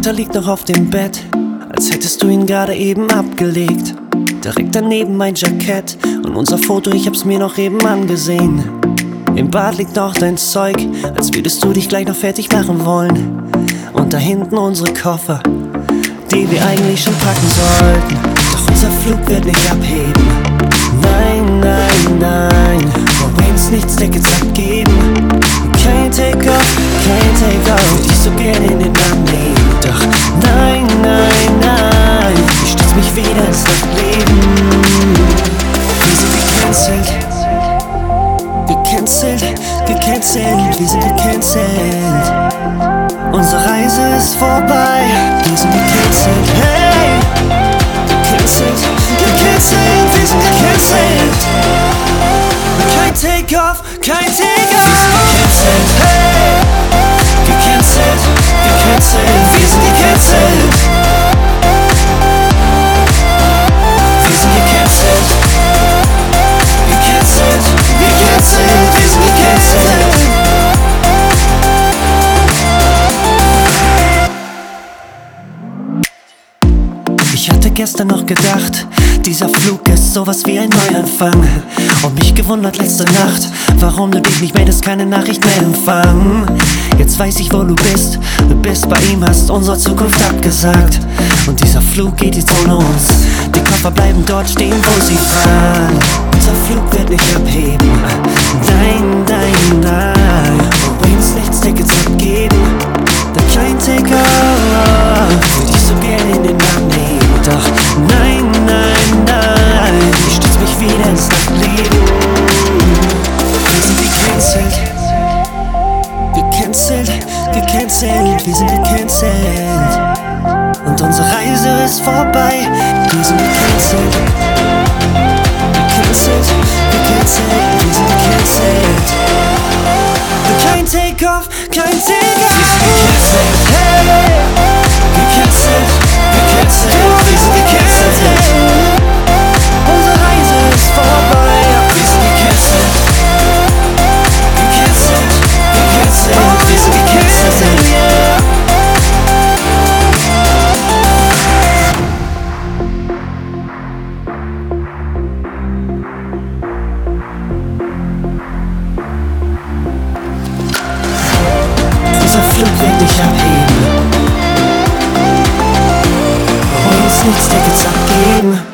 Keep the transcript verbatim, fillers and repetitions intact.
zweiter liegt noch auf dem Bett, als hättest du ihn gerade eben abgelegt. Direkt daneben mein Jackett und unser Foto, ich hab's mir noch eben angesehen. Im Bad liegt noch dein Zeug, als würdest du dich gleich noch fertig machen wollen. Und da hinten unsere Koffer, die wir eigentlich schon packen sollten. Doch unser Flug wird nicht abheben. Nein, nein, nein, wollen uns nichts Tickets abgeben. Kein Take-off, kein Take-off, würde ich so gerne in den Arm nehmen. Doch nein, nein, nein, ich stürz mich wieder ins Nachtleben. Wir sind gecancelt, gecancelt, gecancelt, wir sind gecancelt. Unsere Reise ist vorbei, wir sind gecancelt, hey! Gecancelt, gecancelt, wir sind gecancelt. Kein Take-off, kein Take-off. Wir sind gecancelt, hey! Gecancelt, gecancelt, wir sind gecancelt. Wir sind gecancelt. Gecancelt, gecancelt, wir sind gecancelt. Ich hatte gestern noch gedacht, dieser Flug ist sowas wie ein Neuanfang. Und mich gewundert letzte Nacht, warum du dich nicht meldest, keine Nachricht mehr empfangen. Jetzt weiß ich, wo du bist, du bist bei ihm, hast unsere Zukunft abgesagt. Und dieser Flug geht jetzt ohne uns, die Koffer bleiben dort stehen, wo sie waren. Unser Flug wird nicht abheben, nein, nein, nein, wollen uns nichts Tickets abgeben. Kein Take-off, würde ich so gerne in den Arm nehmen. Doch nein, nein, nein, ich stürz mich wieder ins Nachtleben. Wir sind gecancelt, gecancelt, gecancelt, wir sind gecancelt. Und unsere Reise ist vorbei, wir sind gecancelt. Gecancelt, gecancelt, wir sind gecancelt. Kein Take-off, kein Take-off. Wir sind gecancelt, hey! Gecancelt, gecancelt, wir sind gecancelt. Unsere Reise ist vorbei, wir sind gecancelt. Gecancelt, gecancelt, wir sind gecancelt, yeah! Unser Flug wird nicht abheben, wollen uns nichts Tickets abgeben.